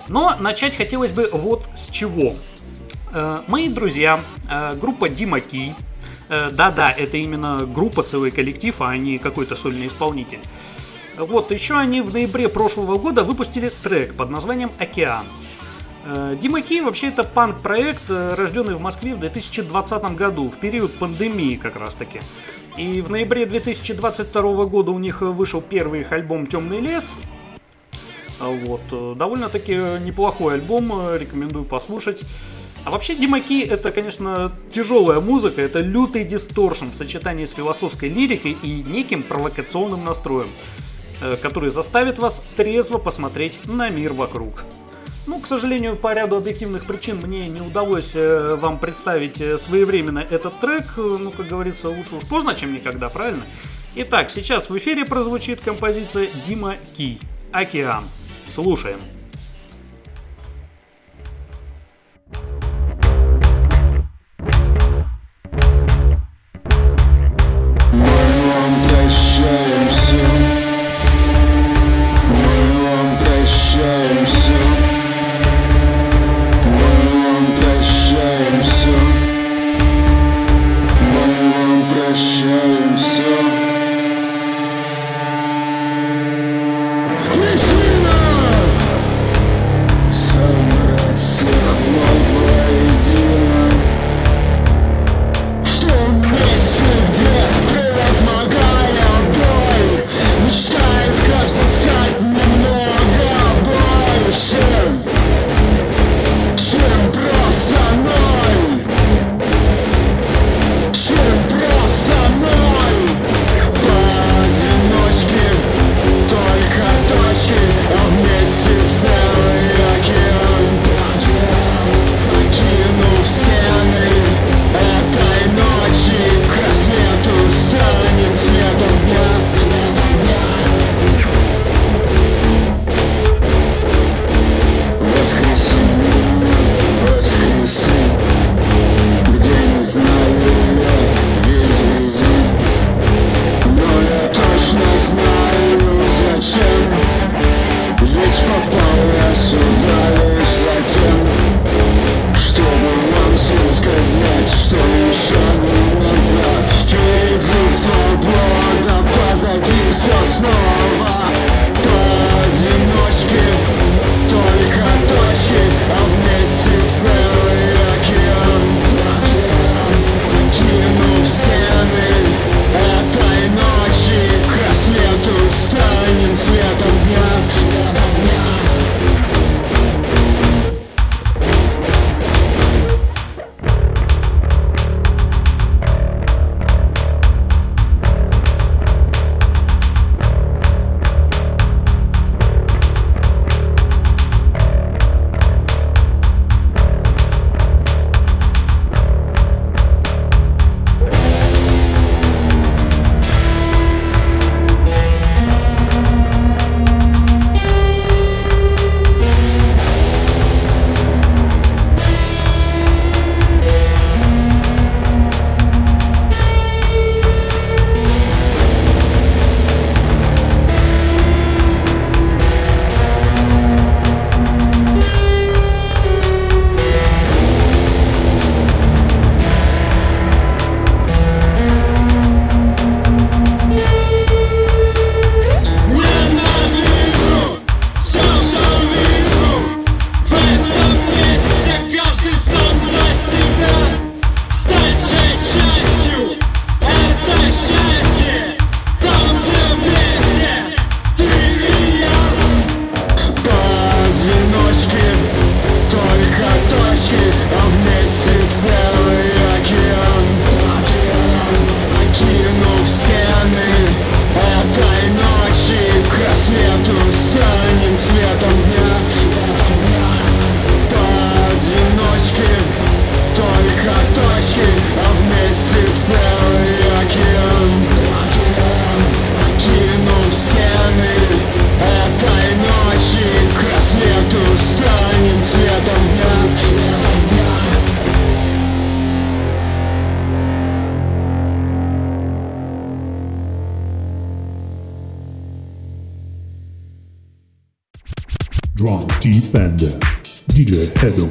Но начать хотелось бы вот с чего. Мои друзья, группа Дима Кей, да-да, это именно группа, целый коллектив, а не какой-то сольный исполнитель. Вот, еще они в ноябре прошлого года выпустили трек под названием «Океан». Дима Кей вообще это панк-проект, рожденный в Москве в 2020 году, в период пандемии как раз таки. И в ноябре 2022 года у них вышел первый их альбом «Темный лес». Вот, довольно-таки неплохой альбом, рекомендую послушать. А вообще Дима Кей это, конечно, тяжелая музыка, это лютый дисторшн в сочетании с философской лирикой и неким провокационным настроем, который заставит вас трезво посмотреть на мир вокруг. Ну, к сожалению, по ряду объективных причин мне не удалось вам представить своевременно этот трек. Ну, как говорится, лучше уж поздно, чем никогда, правильно? Итак, сейчас в эфире прозвучит композиция Дима Кей «Океан». Слушаем. Defender, DJ Headroom.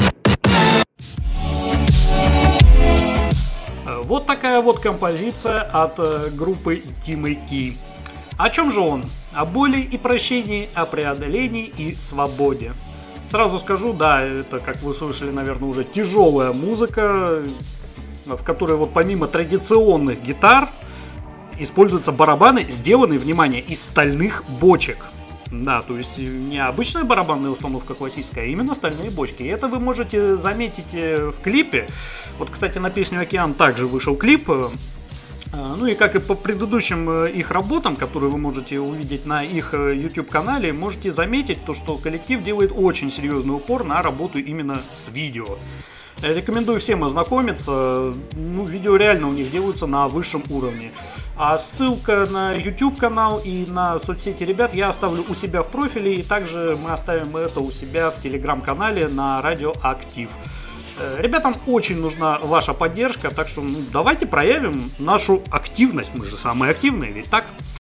Вот такая вот композиция от группы Димы Ки. О чем же он? О боли и прощении, о преодолении и свободе. Сразу скажу, да, это, как вы слышали, наверное, уже тяжелая музыка, в которой вот помимо традиционных гитар используются барабаны, сделанные, внимание, из стальных бочек. Да, то есть не обычная барабанная установка классическая, а именно стальные бочки. И это вы можете заметить в клипе. Вот, кстати, на песню «Океан» также вышел клип. Ну и как и по предыдущим их работам, которые вы можете увидеть на их YouTube-канале, можете заметить то, что коллектив делает очень серьезный упор на работу именно с видео. Рекомендую всем ознакомиться, ну, видео реально у них делаются на высшем уровне. А ссылка на YouTube канал и на соцсети ребят я оставлю у себя в профиле, и также мы оставим это у себя в телеграм-канале на Радио Актив. Ребятам очень нужна ваша поддержка, так что давайте проявим нашу активность, мы же самые активные, ведь так?